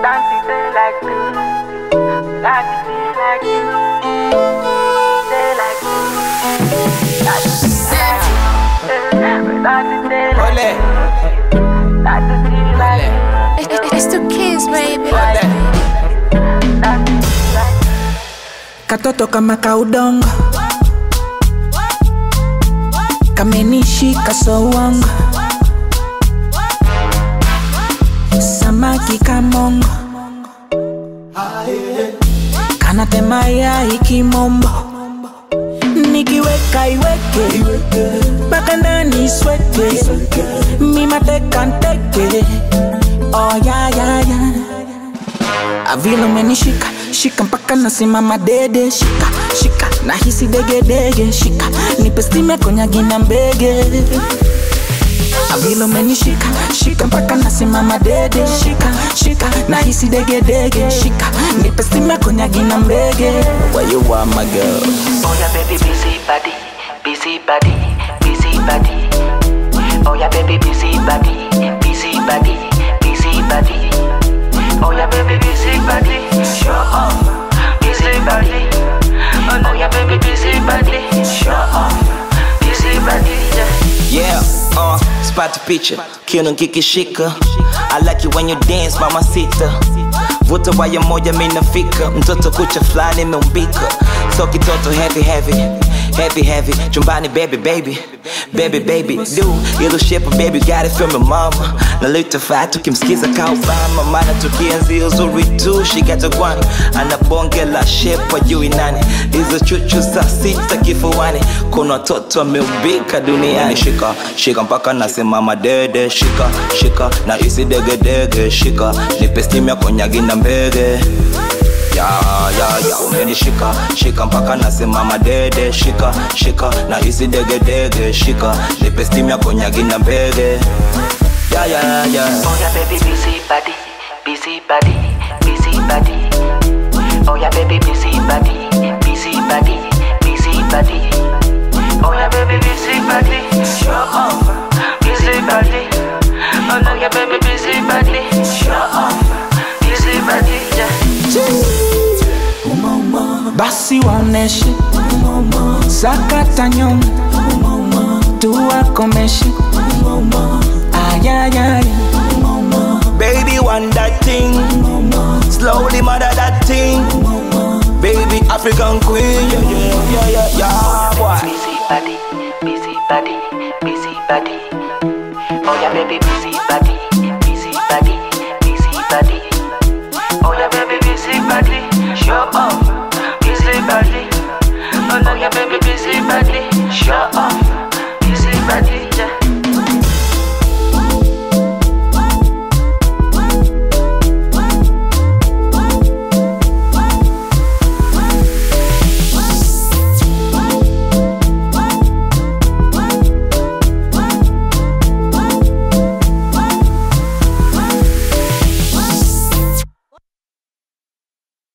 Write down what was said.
It's the kids, baby. Katoto kama kaudongo, kamenishika sowongo, samaki kamongo, kanatema yai kimombo, nikiweka iweke mpaka ndani sweke, mima teka nteke. Oh yeah, yeah, yeah. Avilo menishika, shika mpaka nasimama dede. Shika, shika, nahisi dege dege. Shika, nipe stime konyagi na mbege. Avilo menishika, shika mpaka nasimama dede. Shika, shika, nahisi dege dege. Shika, nipe stime konyagi na mbege. Where you are, my girl? Oh yeah, baby, busy body, busy body, busy body. Oh yeah, baby, busy body, busy body, busy body. Oh yeah, baby, busy body, show off, busy body. Oh yeah, baby, busy body, show off, busy body. Yeah, spot the picture, kiuno kikishika. I like you when you dance, mamacita. Vuta waya moja minafika, mtoto kucha flani meumbika. So kitoto heavy heavy, heavy heavy. Chumbani baby baby, baby baby. Do ilo shape baby, got it from my mama. Na lita fat tukimsikiza ka Obama. Mana tukienzi uzuri tu, she got a guan. Anabonge la shape wajui nani. Hizo chuchu za sita kifuani. Kuna toto ameumbika duniani. Shika, shika mpaka nasimama dede. Shika, shika, na isi dege dege. Shika, nipe steam ya konyagi na mbege. Ya, umenishika, shika mpaka nasimama dede. Shika, shika, na isi dege dege. Shika, nipe steam ya konyagi na mbege. Yeah. Oh yeah, baby, busy body, busy body, busy body. Oh yeah, baby, busy body, busy body, busy body. Oh yeah, baby, busy body, show off, busy body. Oh yeah, baby, busy body, show off, busy body. Basi waoneshe sakata nyonga, tuwakomeshe. Yeah. Baby want that thing, slowly mother that thing. Baby African queen, yeah, boy. Busy body, busy body, busy body. Oh yeah, baby, busy body, busy body, busy body. Oh yeah, baby, busy body, show off, busy body. Oh yeah, baby, busy body, show off.